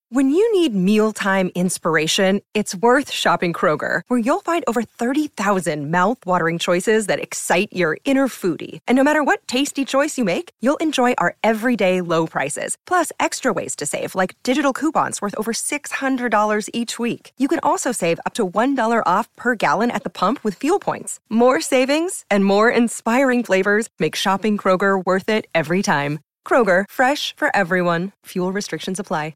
When you need mealtime inspiration, it's worth shopping Kroger, where you'll find over 30,000 mouth-watering choices that excite your inner foodie. And no matter what tasty choice you make, you'll enjoy our everyday low prices, plus extra ways to save, like digital coupons worth over $600 each week. You can also save up to $1 off per gallon at the pump with fuel points. More savings and more inspiring flavors make shopping Kroger worth it every time. Kroger, fresh for everyone. Fuel restrictions apply.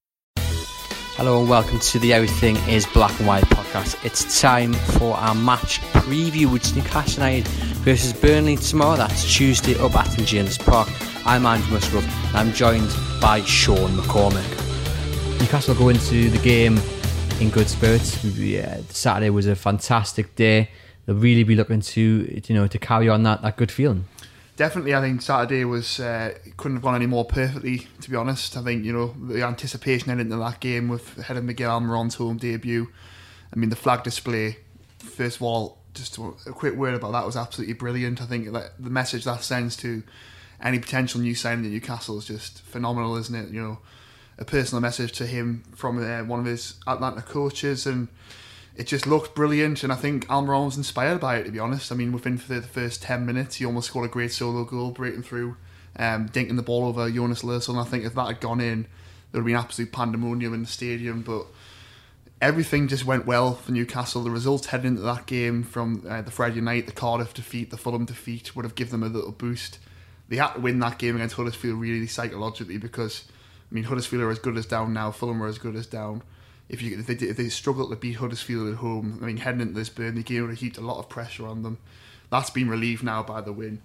Hello and welcome to the Everything is Black and White podcast. It's time for our match preview. It's Newcastle United versus Burnley tomorrow. That's Tuesday up at St James Park. I'm Andrew Musgrove and I'm joined by Sean McCormick. Newcastle go into the game in good spirits. Saturday was a fantastic day. They'll really be looking to carry on that good feeling. Definitely, I think Saturday was couldn't have gone any more perfectly, to be honest. I think, the anticipation heading into that game with ahead of Miguel Almiron's home debut. I mean, the flag display, first of all, just a quick word about that, was absolutely brilliant. I think that the message that sends to any potential new signing at Newcastle is just phenomenal, isn't it? A personal message to him from one of his Atlanta coaches, and it just looked brilliant, and I think Almiron was inspired by it, to be honest. I mean, within the first 10 minutes, he almost scored a great solo goal, breaking through, dinking the ball over Jonas Lössl, and I think if that had gone in, there would have been absolute pandemonium in the stadium, but everything just went well for Newcastle. The results heading into that game from the Friday night, the Cardiff defeat, the Fulham defeat, would have given them a little boost. They had to win that game against Huddersfield really psychologically because, I mean, Huddersfield are as good as down now, Fulham are as good as down. If they struggle to beat Huddersfield at home, I mean, heading into this Burnley game would have heaped a lot of pressure on them. That's been relieved now by the win.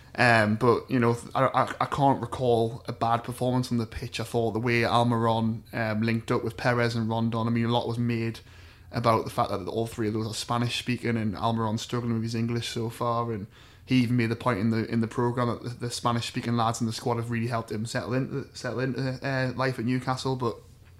But, I can't recall a bad performance on the pitch. I thought the way Almiron linked up with Perez and Rondon, I mean, a lot was made about the fact that all three of those are Spanish speaking and Almiron's struggling with his English so far, and he even made the point in the programme that the Spanish speaking lads in the squad have really helped him settle into life at Newcastle. But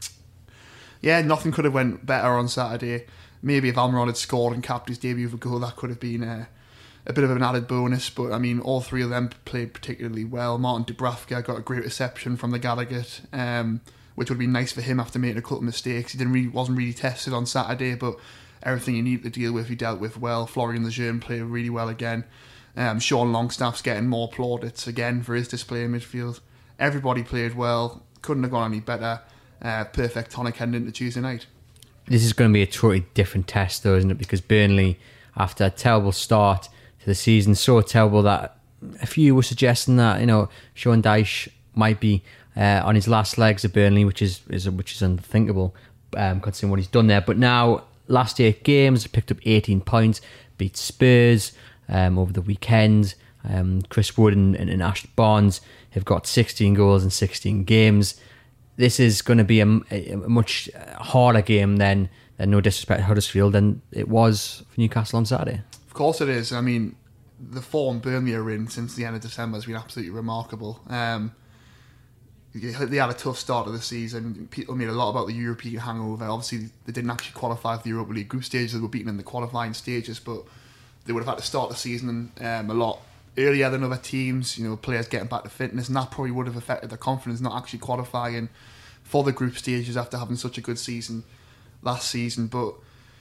yeah, nothing could have went better on Saturday. Maybe if Almiron had scored and capped his debut with a goal, that could have been a bit of an added bonus. But I mean, all three of them played particularly well. Martin Dubravka got a great reception from the Gallagher, which would be nice for him after making a couple of mistakes. He wasn't really tested on Saturday, but everything he needed to deal with, he dealt with well. Florian Lejeune played really well again. Sean Longstaff's getting more plaudits again for his display in midfield. Everybody played well. Couldn't have gone any better. Perfect tonic heading into Tuesday night. This is going to be a totally different test, though, isn't it? Because Burnley, after a terrible start to the season, so terrible that a few were suggesting that Sean Dyche might be on his last legs at Burnley, which is unthinkable considering what he's done there. But now, last 8 games, picked up 18 points, beat Spurs over the weekend. Chris Wood and Ash Barnes have got 16 goals in 16 games. This is going to be a much harder game than no disrespect to Huddersfield than it was for Newcastle on Saturday. Of course it is. I mean, the form Burnley are in since the end of December has been absolutely remarkable. They had a tough start of the season. People made a lot about the European hangover. Obviously, they didn't actually qualify for the Europa League group stages. They were beaten in the qualifying stages, but they would have had to start the season a lot earlier than other teams. Players getting back to fitness, and that probably would have affected their confidence not actually qualifying for the group stages after having such a good season last season. But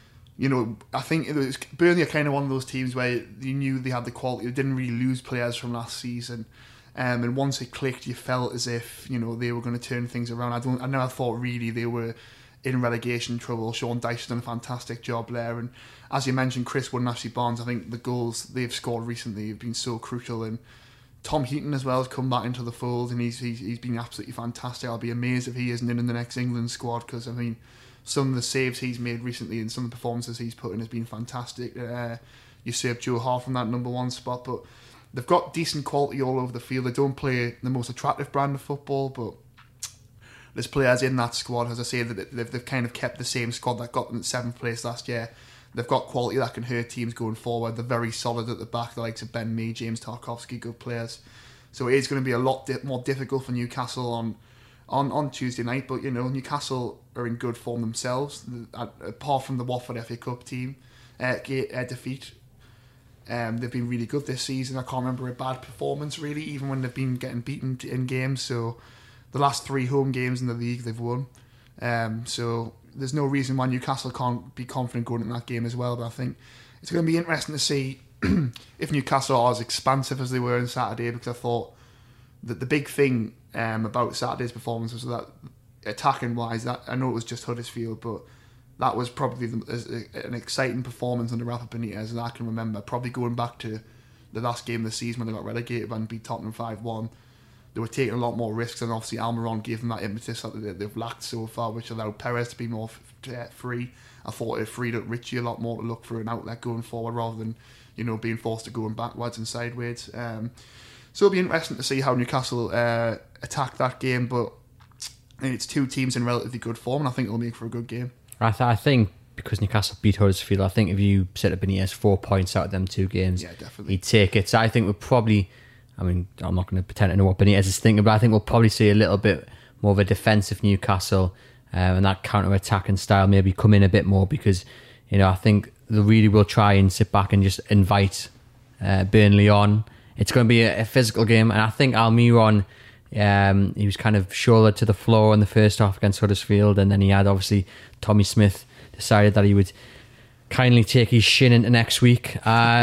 I think Burnley are kind of one of those teams where you knew they had the quality. They didn't really lose players from last season, and once it clicked, you felt as if they were going to turn things around. I never thought really they were in relegation trouble. Sean Dyche has done a fantastic job there, and as you mentioned, Chris Wood and Ashley Barnes, I think the goals they've scored recently have been so crucial. And Tom Heaton as well has come back into the fold, and he's been absolutely fantastic. I'll be amazed if he isn't in the next England squad, because I mean, some of the saves he's made recently and some of the performances he's put in has been fantastic. Usurped Joe Hart from that number 1 spot, but they've got decent quality all over the field. They don't play the most attractive brand of football, but there's players in that squad, as I say, that they've kind of kept the same squad that got them in 7th place last year. They've got quality that can hurt teams going forward. They're very solid at the back, the likes of Ben Mee, James Tarkowski, good players. So it is going to be a lot more difficult for Newcastle on Tuesday night. But Newcastle are in good form themselves. Apart from the Watford FA Cup team defeat, they've been really good this season. I can't remember a bad performance really, even when they've been getting beaten in games. So the last 3 home games in the league they've won. So there's no reason why Newcastle can't be confident going into that game as well. But I think it's going to be interesting to see if Newcastle are as expansive as they were on Saturday, because I thought that the big thing about Saturday's performance was that attacking wise, that I know it was just Huddersfield, but that was probably an exciting performance under Rafa Benitez as I can remember. Probably going back to the last game of the season when they got relegated and beat Tottenham 5-1. They were taking a lot more risks, and obviously Almiron gave them that impetus that they've lacked so far, which allowed Perez to be more free. I thought it freed up Richie a lot more to look for an outlet going forward rather than, you know, being forced to go backwards and sideways. So it'll be interesting to see how Newcastle attack that game, but it's two teams in relatively good form, and I think it'll make for a good game. I think because Newcastle beat Huddersfield, I think if you set up Benitez 4 points out of them 2 games, yeah, definitely, he'd take it. So I think we'll probably, I mean, I'm not going to pretend to know what Benitez is thinking, but I think we'll probably see a little bit more of a defensive Newcastle, and that counter-attacking style maybe come in a bit more, because, you know, I think they really will try and sit back and just invite Burnley on. It's going to be a physical game, and I think Almiron, he was kind of shouldered to the floor in the first half against Huddersfield, and then he had, obviously, Tommy Smith decided that he would kindly take his shin into next week.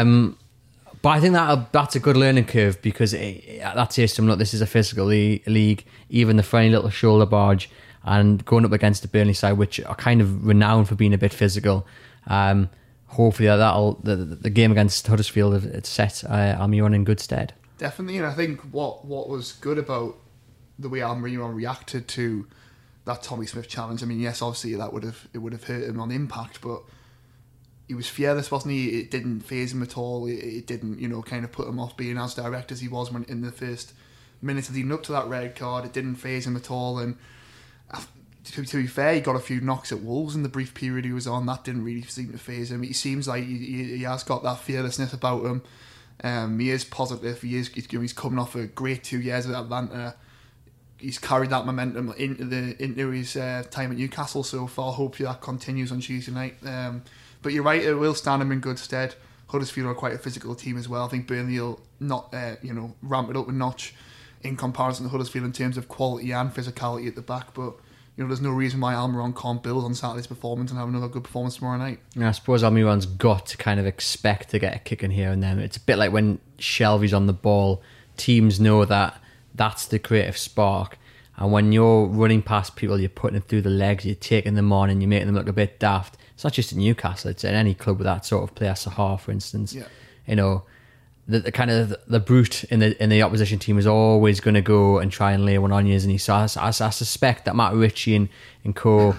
But I think that's a good learning curve, because that says to him, look, this is a physical league, even the funny little shoulder barge, and going up against the Burnley side, which are kind of renowned for being a bit physical. Hopefully the game against Huddersfield it's set Almiron in good stead. Definitely, and I think what was good about the way Almiron reacted to that Tommy Smith challenge, I mean, yes, obviously it would have hurt him on impact, but he was fearless, wasn't he? It didn't faze him at all. It didn't, you know, kind of put him off being as direct as he was when in the first minutes leading up to that red card. It didn't faze him at all, and to be fair, he got a few knocks at Wolves in the brief period he was on. That didn't really seem to faze him. He seems like he has got that fearlessness about him. He is positive. He's coming off a great 2 years at Atlanta. He's carried that momentum into his time at Newcastle so far. Hopefully that continues on Tuesday night. But you're right, it will stand him in good stead. Huddersfield are quite a physical team as well. I think Burnley will not, ramp it up a notch in comparison to Huddersfield in terms of quality and physicality at the back. But you know, there's no reason why Almiron can't build on Saturday's performance and have another good performance tomorrow night. Yeah, I suppose Almiron's got to kind of expect to get a kick in here and there. It's a bit like when Shelvey's on the ball. Teams know that that's the creative spark. And when you're running past people, you're putting them through the legs, you're taking them on and you're making them look a bit daft. It's not just in Newcastle, it's in any club with that sort of player, Sahar, for instance. Yeah. You know, the kind of the brute in the opposition team is always going to go and try and lay one on you, and so I suspect that Matt Ritchie and co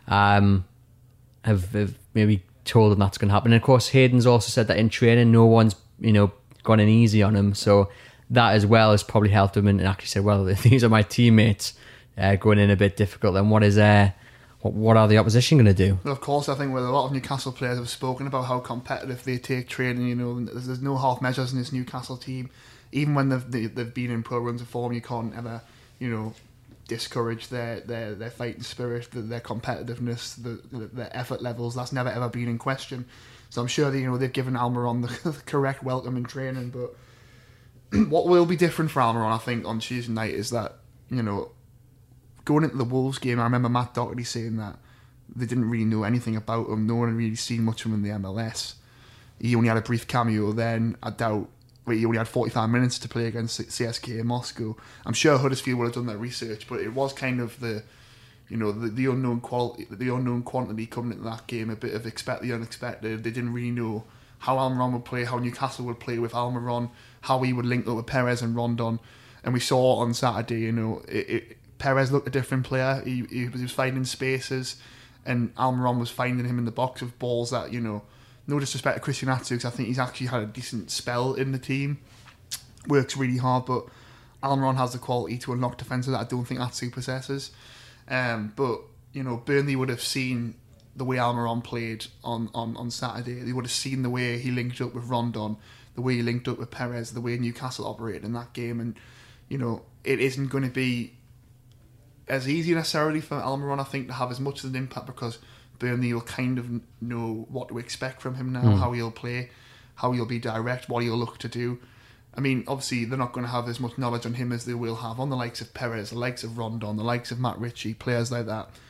have maybe told him that's going to happen. And of course, Hayden's also said that in training, no one's gone in easy on him, so that as well has probably helped him and actually said, well, if these are my teammates going in a bit difficult, then what are the opposition going to do? Well, of course, I think with a lot of Newcastle players have spoken about how competitive they take training. There's no half measures in this Newcastle team. Even when they've been in poor runs of form, you can't ever, discourage their fighting spirit, their competitiveness, their effort levels. That's never ever been in question. So I'm sure that they've given Almiron the correct welcome in training. But what will be different for Almiron, I think, on Tuesday night is that going into the Wolves game, I remember Matt Doherty saying that they didn't really know anything about him. No one had really seen much of him in the MLS. He only had a brief cameo then. I doubt he only had 45 minutes to play against CSKA in Moscow. I'm sure Huddersfield would have done their research, but it was kind of the unknown quality, the unknown quantity coming into that game. A bit of expect the unexpected. They didn't really know how Almiron would play, how Newcastle would play with Almiron, how he would link up with Perez and Rondon. And we saw on Saturday, Perez looked a different player. He was finding spaces, and Almiron was finding him in the box with balls that, no disrespect to Christian Atsu, because I think he's actually had a decent spell in the team. Works really hard, but Almiron has the quality to unlock defences that I don't think Atsu possesses. But Burnley would have seen the way Almiron played on Saturday. They would have seen the way he linked up with Rondon, the way he linked up with Perez, the way Newcastle operated in that game. And, it isn't going to be as easy necessarily for Almiron, I think, to have as much of an impact, because Burnley will kind of know what to expect from him now, how he'll play, how he'll be direct, what he'll look to do. I mean, obviously, they're not going to have as much knowledge on him as they will have on the likes of Perez, the likes of Rondon, the likes of Matt Ritchie, players like that.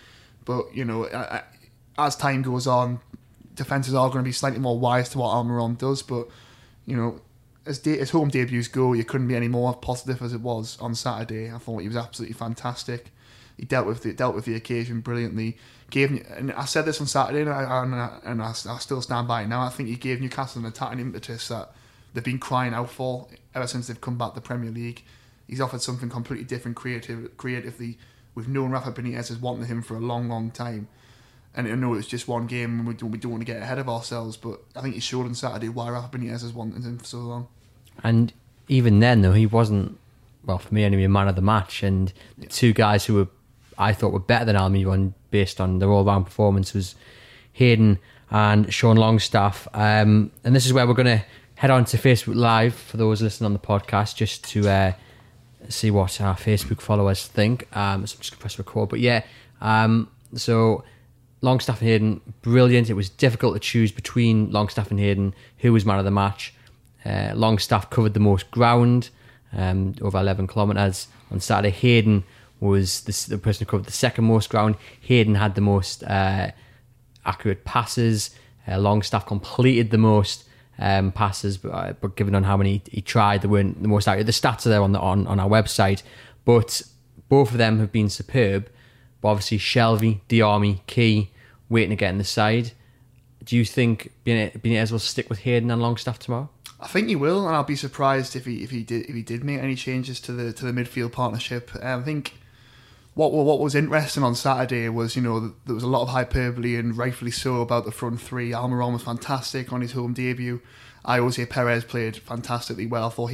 But, you know, as time goes on, defences are going to be slightly more wise to what Almiron does. But, you know, as home debuts go, you couldn't be any more positive as it was on Saturday. I thought he was absolutely fantastic. He dealt with the occasion brilliantly. And I said this on Saturday, and I still stand by it now. I think he gave Newcastle an attacking impetus that they've been crying out for ever since they've come back to the Premier League. He's offered something completely different creatively. We've known Rafa Benitez has wanted him for a long, long time. And I know it's just one game and we don't want to get ahead of ourselves, but I think he showed on Saturday why Rafa Benitez has wanted him for so long. And even then, though, he wasn't, well, for me anyway, a man of the match. And the two guys who I thought were better than Almiron based on their all-round performance was Hayden and Sean Longstaff. And this is where we're going to head on to Facebook Live for those listening on the podcast, just to see what our Facebook followers think. So I'm just going to press record. But yeah, so Longstaff and Hayden, brilliant. It was difficult to choose between Longstaff and Hayden who was man of the match. Longstaff covered the most ground, over 11 kilometres. On Saturday, Hayden was the person who covered the second most ground. Hayden had the most accurate passes. Longstaff completed the most passes, but given on how many he tried, they weren't the most accurate. The stats are there on our website, but both of them have been superb. But obviously, Shelvey, Diarmi, Key, waiting to get in the side. Do you think Benitez will stick with Hayden and Longstaff tomorrow? I think he will, and I'll be surprised if he did make any changes to the midfield partnership. I think what was interesting on Saturday was, you know, there was a lot of hyperbole, and rightfully so, about the front three. Almiron was fantastic on his home debut. Jose Perez played fantastically well. I thought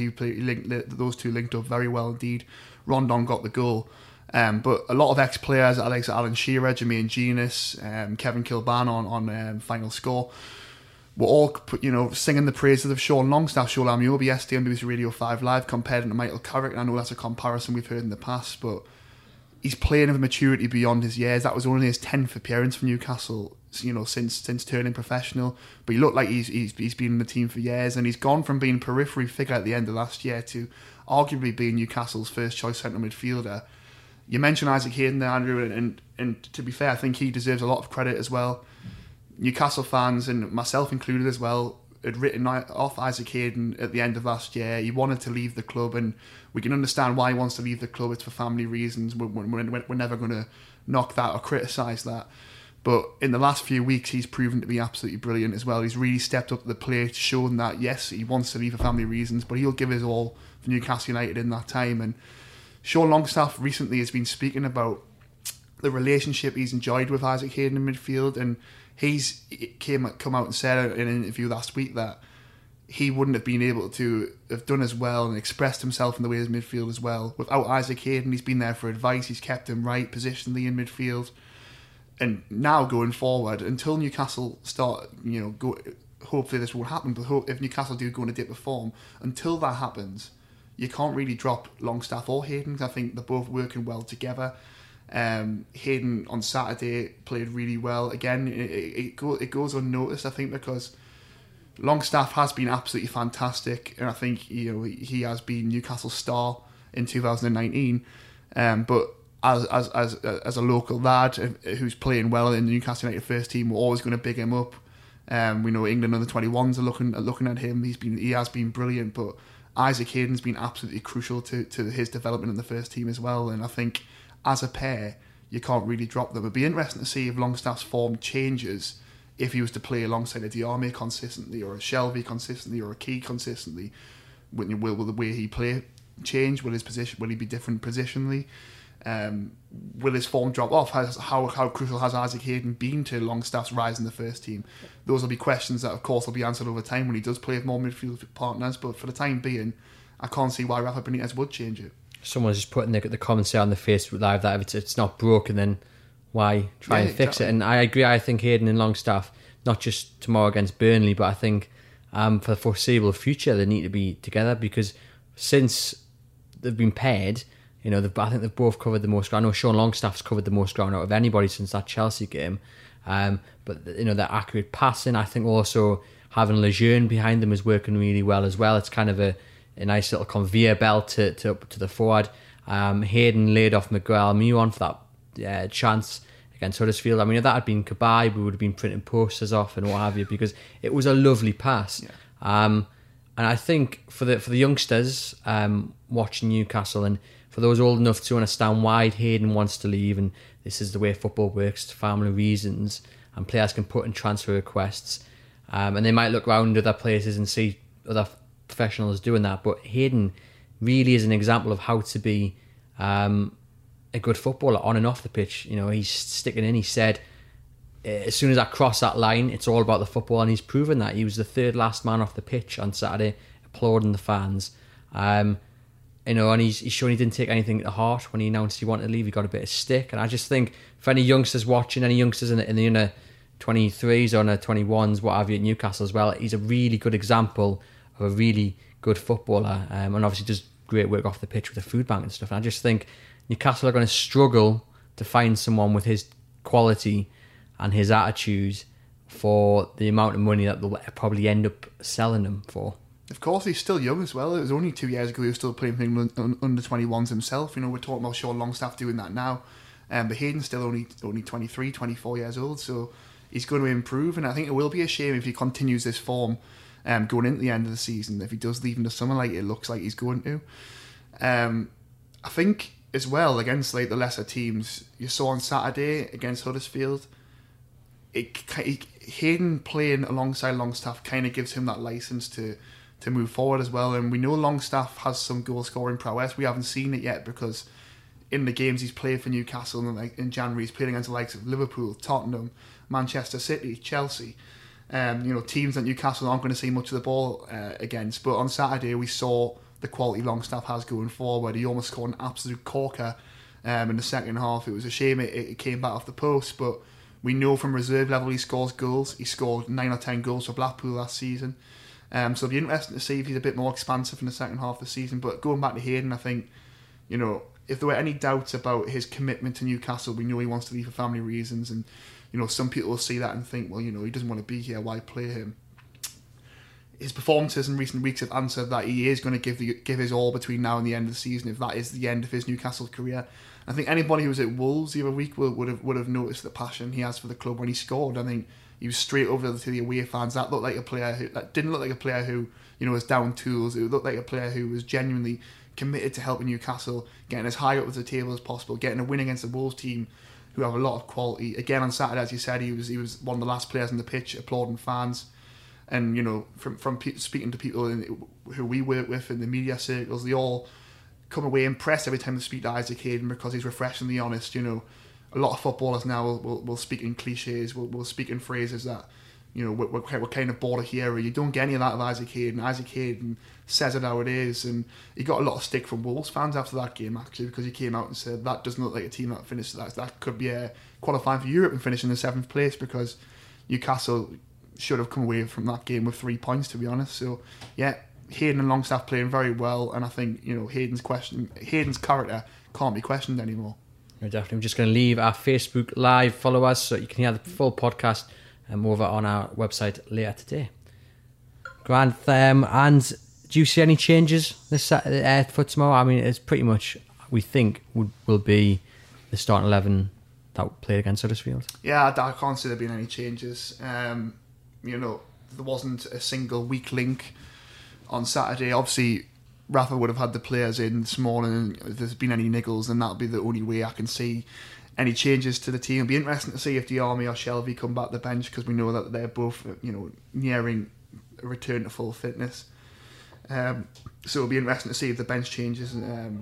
those two linked up very well indeed. Rondon got the goal. But a lot of ex-players, Alex Alan Shearer, Jermaine Genius, Kevin Kilban on Final Score, were all, you know, singing the praises of Sean Longstaff. Shola Ameobi yesterday on BBC Radio 5 Live compared him to Michael Carrick. I know that's a comparison we've heard in the past, but he's playing with maturity beyond his years. That was only his 10th appearance for Newcastle, you know, since turning professional. But he looked like he's been in the team for years, and he's gone from being periphery figure at the end of last year to arguably being Newcastle's first choice central midfielder. You mentioned Isaac Hayden there, Andrew, and to be fair, I think he deserves a lot of credit as well. Newcastle fans, and myself included as well, had written off Isaac Hayden at the end of last year. He wanted to leave the club, and we can understand why he wants to leave the club. It's for family reasons. We're never going to knock that or criticise that. But in the last few weeks, he's proven to be absolutely brilliant as well. He's really stepped up to the plate, shown that, yes, he wants to leave for family reasons, but he'll give his all for Newcastle United in that time. And Sean Longstaff recently has been speaking about the relationship he's enjoyed with Isaac Hayden in midfield, and he's come out and said in an interview last week that he wouldn't have been able to have done as well and expressed himself in the way as midfield as well without Isaac Hayden. He's been there for advice. He's kept him right positionally in midfield. And now going forward, until Newcastle start, you know, hopefully this won't happen, but if Newcastle do go on a dip of form, until that happens, you can't really drop Longstaff or Hayden. I think they're both working well together. Hayden on Saturday played really well. Again, it goes unnoticed, I think, because Longstaff has been absolutely fantastic, and I think, you know, he has been Newcastle's star in 2019. But as a local lad who's playing well in the Newcastle United first team, we're always going to big him up. We know England under 21s are looking at him. He has been brilliant, but Isaac Hayden's been absolutely crucial to his development in the first team as well. And I think as a pair, you can't really drop them. It'd be interesting to see if Longstaff's form changes if he was to play alongside a Diarmi consistently, or a Shelvey consistently, or a Key consistently. Will the way he play change? Will his position? Will he be different positionally? Will his form drop off? How crucial has Isaac Hayden been to Longstaff's rise in the first team? Those will be questions that, of course, will be answered over time when he does play with more midfield partners. But for the time being, I can't see why Rafa Benitez would change it. Someone's just putting the comments there on the Facebook Live that if it's not broken, then why try and fix it? And I agree. I think Hayden and Longstaff, not just tomorrow against Burnley, but I think for the foreseeable future, they need to be together, because since they've been paired, you know, I think they've both covered the most ground. I know Sean Longstaff's covered the most ground out of anybody since that Chelsea game. But, you know, their accurate passing, I think also having Lejeune behind them is working really well as well. It's kind of a nice little conveyor belt to the forward. Hayden laid off Miguel Almiron for that chance against Huddersfield. I mean, if that had been Cabaye, we would have been printing posters off and what have you, because it was a lovely pass. And I think for the youngsters watching Newcastle, and for those old enough to understand why Hayden wants to leave, and this is the way football works, family reasons, and players can put in transfer requests, and they might look around other places and see other professionals doing that, but Hayden really is an example of how to be a good footballer on and off the pitch. You know, he's sticking in. He said, as soon as I cross that line, it's all about the football, and he's proven that. He was the third last man off the pitch on Saturday, applauding the fans. You know, and he's shown he didn't take anything to heart when he announced he wanted to leave. He got a bit of stick, and I just think for any youngsters watching, any youngsters in the under 23s or under 21s, what have you, at Newcastle as well, he's a really good example of a really good footballer, and obviously does great work off the pitch with the food bank and stuff. And I just think Newcastle are going to struggle to find someone with his quality and his attitude for the amount of money that they'll probably end up selling him for. Of course, he's still young as well. It was only 2 years ago he was still playing for England under 21s himself. You know, we're talking about Sean Longstaff doing that now. But Hayden's still only 23, 24 years old, so he's going to improve. And I think it will be a shame if he continues this form going into the end of the season. If he does leave in the summer like it looks like he's going to. I think as well, against like the lesser teams, you saw on Saturday against Huddersfield, Hayden playing alongside Longstaff kind of gives him that licence to move forward as well. And we know Longstaff has some goal scoring prowess. We haven't seen it yet because in the games he's played for Newcastle in January, he's played against the likes of Liverpool, Tottenham, Manchester City, Chelsea. You know, teams that Newcastle aren't going to see much of the ball against. But on Saturday we saw the quality Longstaff has going forward. He almost scored an absolute corker in the second half. It was a shame it came back off the post, but we know from reserve level he scores goals. He scored 9 or 10 goals for Blackpool last season. So it'll be interesting to see if he's a bit more expansive in the second half of the season. But going back to Hayden, I think, you know, if there were any doubts about his commitment to Newcastle, we know he wants to leave for family reasons. And, you know, some people will see that and think, well, you know, he doesn't want to be here, why play him? His performances in recent weeks have answered that he is going to give his all between now and the end of the season, if that is the end of his Newcastle career. I think anybody who was at Wolves the other week would have noticed the passion he has for the club when he scored. I think he was straight over to the away fans. That looked like a player that didn't look like a player who, you know, was down tools. It looked like a player who was genuinely committed to helping Newcastle, getting as high up the table as possible, getting a win against the Wolves team, who have a lot of quality. Again on Saturday, as you said, he was one of the last players on the pitch, applauding fans. And, you know, from speaking to people who we work with in the media circles, they all come away impressed every time they speak to Isaac Hayden because he's refreshingly honest. You know, a lot of footballers now will speak in cliches, will speak in phrases that, you know, we're kind of bored of hearing. You don't get any of that with Isaac Hayden. Isaac Hayden says it how it is, and he got a lot of stick from Wolves fans after that game, actually, because he came out and said that doesn't look like a team that finished that could be qualifying for Europe and finishing in 7th place, because Newcastle should have come away from that game with 3 points, to be honest. So yeah, Hayden and Longstaff playing very well, and I think, you know, Hayden's character can't be questioned anymore. We're definitely just going to leave our Facebook Live. Follow us so you can hear the full podcast over on our website later today. Grand. And do you see any changes this Saturday for tomorrow? I mean, it's pretty much, we think, will be the starting 11 that played against Huddersfield. Yeah, I can't see there being any changes. You know, there wasn't a single weak link on Saturday. Obviously, Rafa would have had the players in this morning. If there's been any niggles, then that'll be the only way I can see any changes to the team. It'll be interesting to see if Diarmi or Shelvey come back to the bench, because we know that they're both, you know, nearing a return to full fitness. So it'll be interesting to see if the bench changes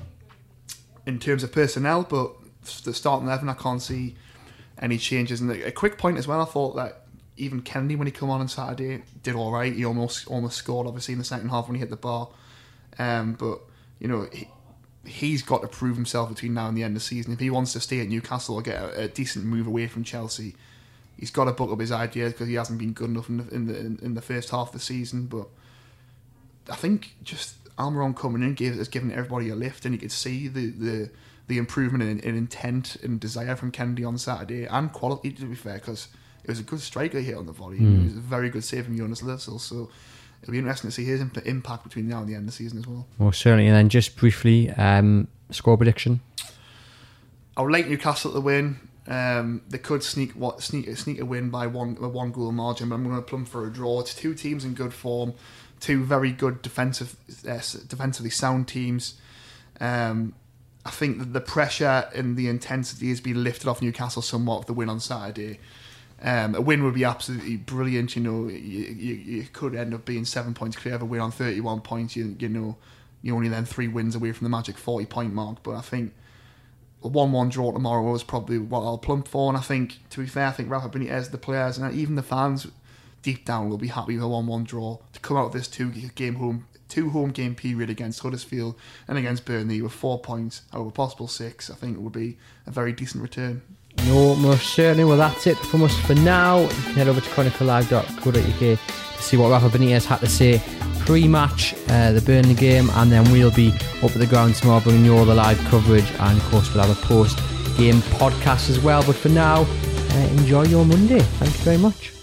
in terms of personnel. But the starting 11, I can't see any changes. And a quick point as well, I thought that even Kennedy, when he came on Saturday, did all right. He almost scored, obviously, in the second half when he hit the bar. But, you know, he's got to prove himself between now and the end of the season. If he wants to stay at Newcastle or get a decent move away from Chelsea, he's got to buck up his ideas, because he hasn't been good enough in the first half of the season. But I think just Almiron coming in has given everybody a lift, and you could see the improvement in intent and desire from Kennedy on Saturday, and quality, to be fair, because it was a good striker hit on the volley. It was a very good save from Jonas Lidsell. So it'll be interesting to see his impact between now and the end of the season as well. Well, certainly. And then just briefly, score prediction. I would like Newcastle to win. They could sneak a win by a one goal margin, but I'm going to plumb for a draw. It's two teams in good form, two very good defensively sound teams. I think that the pressure and the intensity has been lifted off Newcastle somewhat with the win on Saturday. A win would be absolutely brilliant. You know, you could end up being 7 points clear of a win on 31 points. You know, you're only then 3 wins away from the magic 40-point mark. But I think a 1-1 draw tomorrow is probably what I'll plump for. And I think, to be fair, I think Rafa Benitez, the players, and even the fans deep down will be happy with a 1-1 draw to come out of this two home game period against Huddersfield and against Burnley with 4 points out of a possible 6. I think it would be a very decent return. No, most certainly. Well, that's it from us for now. You can head over to chroniclelive.co.uk to see what Rafa Benitez had to say pre-match the Burnley game, and then we'll be up at the ground tomorrow bringing you all the live coverage, and of course we'll have a post-game podcast as well. But for now, enjoy your Monday. Thank you very much.